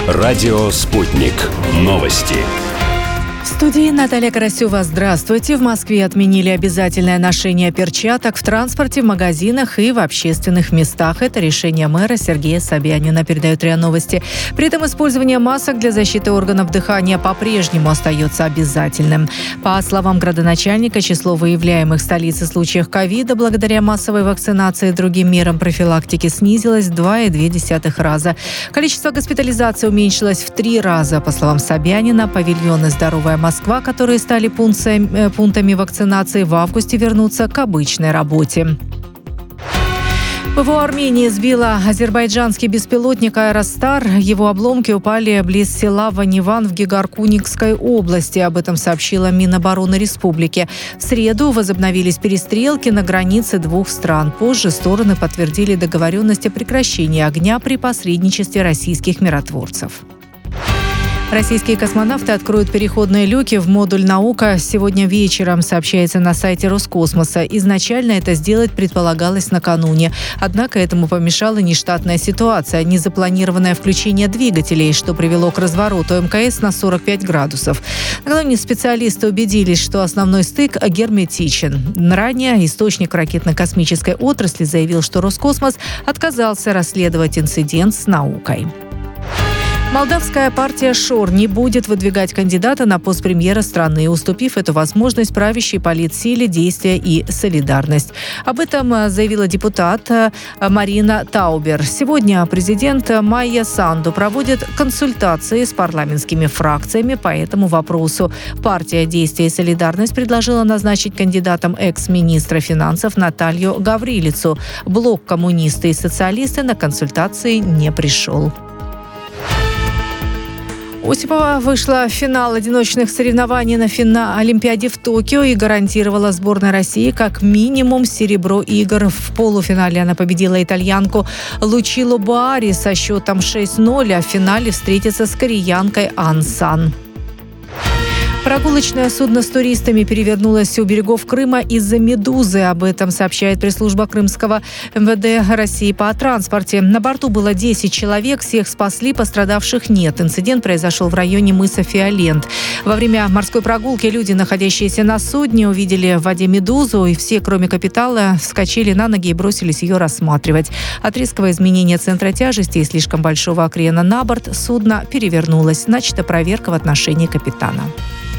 Радио «Спутник». Новости. В студии Наталья Карасева. Здравствуйте. В Москве отменили обязательное ношение перчаток в транспорте, в магазинах и в общественных местах. Это решение мэра Сергея Собянина, передает РИА Новости. При этом использование масок для защиты органов дыхания по-прежнему остается обязательным. По словам градоначальника, число выявляемых в столице случаев ковида благодаря массовой вакцинации и другим мерам профилактики снизилось в 2,2 раза. Количество госпитализаций уменьшилось в 3 раза. По словам Собянина, павильоны «Здоровая Москва», которые стали пунктами вакцинации, в августе вернутся к обычной работе. ПВО Армении сбила азербайджанский беспилотник «Аэростар». Его обломки упали близ села Ваниван в Гегаркуникской области. Об этом сообщила Минобороны республики. В среду возобновились перестрелки на границе двух стран. Позже стороны подтвердили договоренность о прекращении огня при посредничестве российских миротворцев. Российские космонавты откроют переходные люки в модуль «Наука» сегодня вечером, сообщается на сайте Роскосмоса. Изначально это сделать предполагалось накануне. Однако этому помешала нештатная ситуация, незапланированное включение двигателей, что привело к развороту МКС на 45 градусов. Накануне специалисты убедились, что основной стык герметичен. Ранее источник ракетно-космической отрасли заявил, что Роскосмос отказался расследовать инцидент с «Наукой». Молдавская партия ШОР не будет выдвигать кандидата на пост премьера страны, уступив эту возможность правящей политсиле «Действие и солидарность». Об этом заявила депутат Марина Таубер. Сегодня президент Майя Санду проводит консультации с парламентскими фракциями по этому вопросу. Партия «Действие и солидарность» предложила назначить кандидатом экс-министра финансов Наталью Гаврилицу. Блок «Коммунисты и социалисты» на консультации не пришел. Осипова вышла в финал одиночных соревнований на Олимпиаде в Токио и гарантировала сборной России как минимум серебро игр. В полуфинале она победила итальянку Лучило Боари со счетом 6-0, а в финале встретится с кореянкой Ан Сан. Прогулочное судно с туристами перевернулось у берегов Крыма из-за медузы. Об этом сообщает пресс-служба Крымского МВД России по транспорте. На борту было 10 человек, всех спасли, пострадавших нет. Инцидент произошел в районе мыса Фиолент. Во время морской прогулки люди, находящиеся на судне, увидели в воде медузу, и все, кроме капитана, вскочили на ноги и бросились ее рассматривать. От резкого изменения центра тяжести и слишком большого крена на борт судно перевернулось. Начата проверка в отношении капитана.